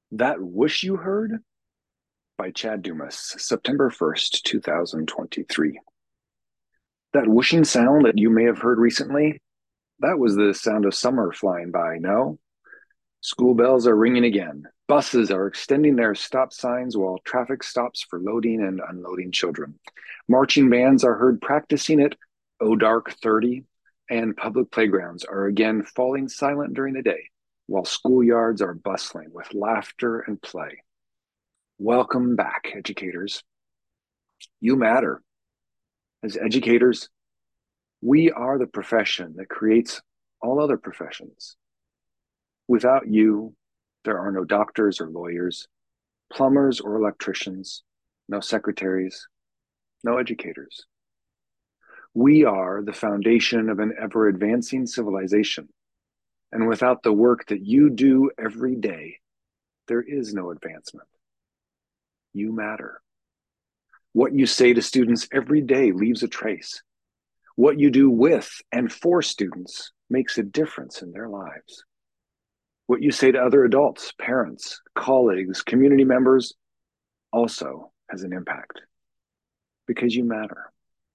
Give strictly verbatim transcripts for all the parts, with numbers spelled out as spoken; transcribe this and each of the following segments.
That Wish You Heard by Chad Dumas, September first, two thousand twenty-three. That whooshing sound that you may have heard recently, that was the sound of summer flying by, no? School bells are ringing again. Buses are extending their stop signs while traffic stops for loading and unloading children. Marching bands are heard practicing at Oh Dark thirty, and public playgrounds are again falling silent during the day, while schoolyards are bustling with laughter and play. Welcome back, educators. You matter. As educators, we are the profession that creates all other professions. Without you, there are no doctors or lawyers, plumbers or electricians, no secretaries, no educators. We are the foundation of an ever advancing civilization. And without the work that you do every day, there is no advancement. You matter. What you say to students every day leaves a trace. What you do with and for students makes a difference in their lives. What you say to other adults, parents, colleagues, community members also has an impact because you matter.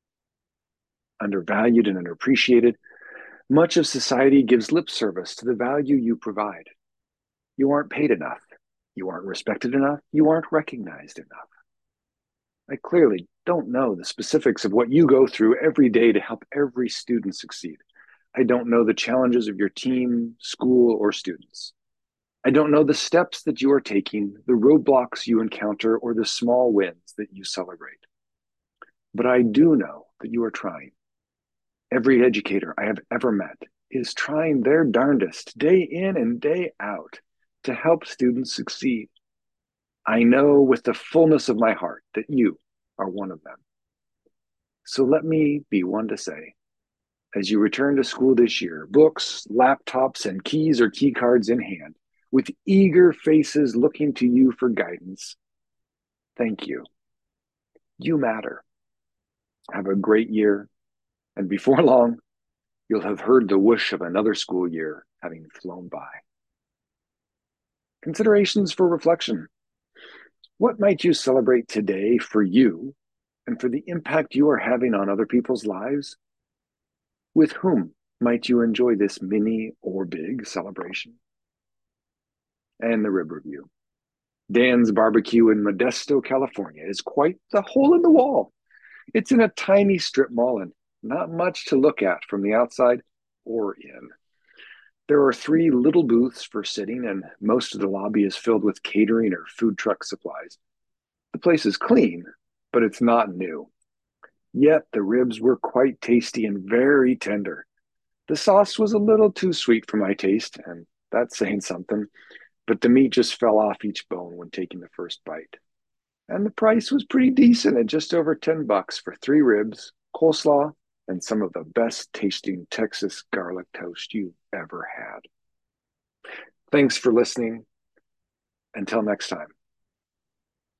Undervalued and underappreciated, much of society gives lip service to the value you provide. You aren't paid enough. You aren't respected enough. You aren't recognized enough. I clearly don't know the specifics of what you go through every day to help every student succeed. I don't know the challenges of your team, school, or students. I don't know the steps that you are taking, the roadblocks you encounter, or the small wins that you celebrate. But I do know that you are trying. Every educator I have ever met is trying their darndest day in and day out to help students succeed. I know with the fullness of my heart that you are one of them. So let me be one to say, as you return to school this year, books, laptops, and keys or key cards in hand, with eager faces looking to you for guidance, thank you. You matter. Have a great year, and before long, you'll have heard the whoosh of another school year having flown by. Considerations for reflection. What might you celebrate today for you and for the impact you are having on other people's lives? With whom might you enjoy this mini or big celebration? And the rib review. Dan's Barbecue in Modesto, California is quite the hole in the wall. It's in a tiny strip mall and not much to look at from the outside or in. There are three little booths for sitting, and most of the lobby is filled with catering or food truck supplies. The place is clean, but it's not new. Yet the ribs were quite tasty and very tender. The sauce was a little too sweet for my taste, and that's saying something, but the meat just fell off each bone when taking the first bite. And the price was pretty decent at just over ten bucks for three ribs, coleslaw, and some of the best tasting Texas garlic toast you've ever had. Thanks for listening. Until next time.